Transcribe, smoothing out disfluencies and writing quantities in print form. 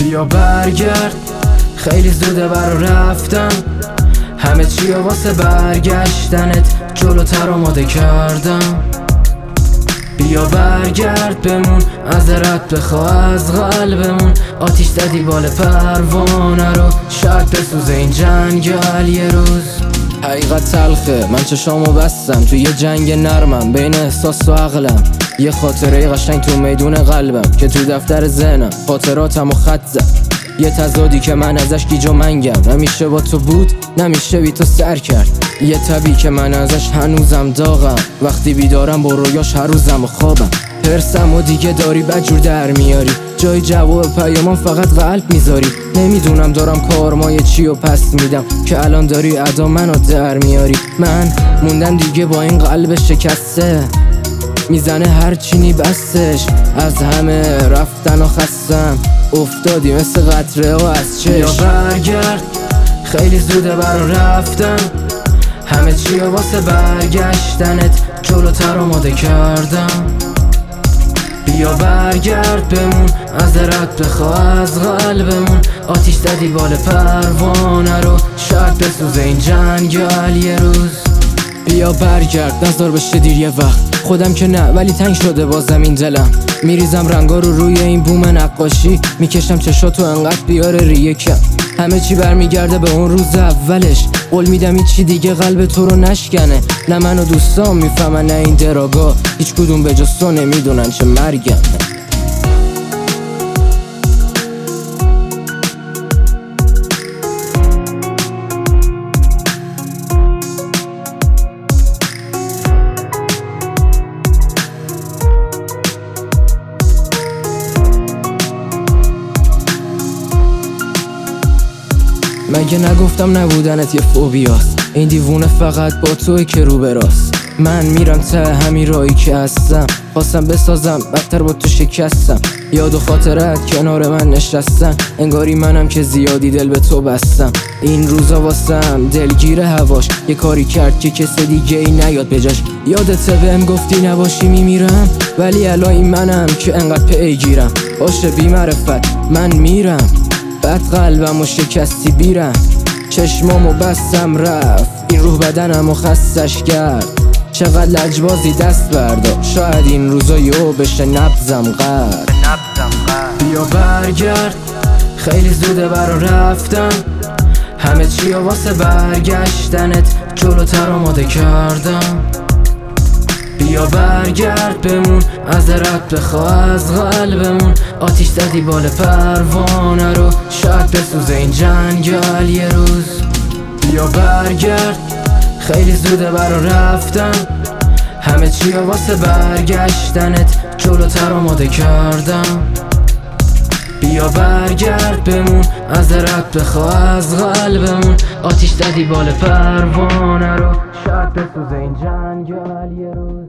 بیا برگرد، خیلی زوده برا رفتن، همه چی واسه برگشتنت جلوتر آماده کردم. بیا برگرد بمون، ازت بخوا از قلبمون، آتیش زدی بال پروانه رو، شاید بسوزه این جنگل یه روز. حقیقت تلخه، من چشامو بستم توی یه جنگ نرمم بین احساس و عقلم. یه خاطره قشنگ تو میدون قلبم که تو دفتر ذهنم خاطراتمو خط زد. یه تضادی که من ازش گیج و منگم، نمیشه با تو بود نمیشه بی تو سر کرد. یه تبی که من ازش هنوزم داغم، وقتی بیدارم با رویاش هر روزم و خوابم. پرسم و دیگه داری بدجور در میاری، جای جواب پیامان فقط قلب میذاری. نمیدونم دارم کارمای چی و پس میدم که الان داری ادا منو در میاری. من موندم دیگه با این قلب شکسته، میزنه هر چینی بستش، از همه رفتن و خستم، افتادی مثل قطره و از چشم. بیا برگرد، خیلی زوده برا رفتن، همه چی واسه برگشتنت جلوتر آماده کردم. بیا برگرد بمون، ازت بخوا از قلبمون، آتیش زدی بال پروانه رو، شاید بسوزه این جنگل یه روز. بیا برگرد، نذار بشه دیر یه وقت، خودم که نه ولی تنگ شده بازم این دلم. میریزم رنگا رو روی این بوم نقاشی، میکشم چشاتو انقدر بیاره ریه کم. همه چی برمیگرده به اون روز اولش، قول میدم هیچی دیگه قلب تو رو نشکنه. نه من و دوستام میفهمن نه این دراگا، هیچ کدوم به جز تو نمیدونن چه مرگم. مگه نگفتم نبودنت یه فوبیاست، این دیوونه فقط با توی که رو براست. من میرم ته همین راهی که هستم، خواستم بسازم بدتر با تو شکستم. یاد و خاطرت کنار من نشستن، انگاری منم که زیادی دل به تو بستم. این روزا واسم دلگیر هواش، یه کاری کرد که کس دیگه ای نیاد بجاش. یادت بهم گفتی نباشی میمیرم، ولی الان این منم که انقدر پیگیرم. باشه بی معرفت من میرم، بعد قلبمو شکستی بیرم، چشمامو بستم رفت، این روح بدنمو خستش کرد. چقدر لجبازی دست بردار، شاید این روزا یهو بشه نبضم قد. بیا برگرد، خیلی زوده برا رفتن، همه چی واسه برگشتنت جلوتر آماده کردم. بیا برگرد بمون، ازت بخوا از قلبمون، آتیش زدی بال پروانه رو، شاید بسوزه این جنگل یه روز. بیا برگرد، خیلی زوده برا رفتن، همه چی واسه برگشتنت جلوتر آماده کردم. بیا برگرد بمون، ازت بخوا از قلبمون، آتیش زدی بال پروانه رو، شاید بسوزه این جنگل یه روز.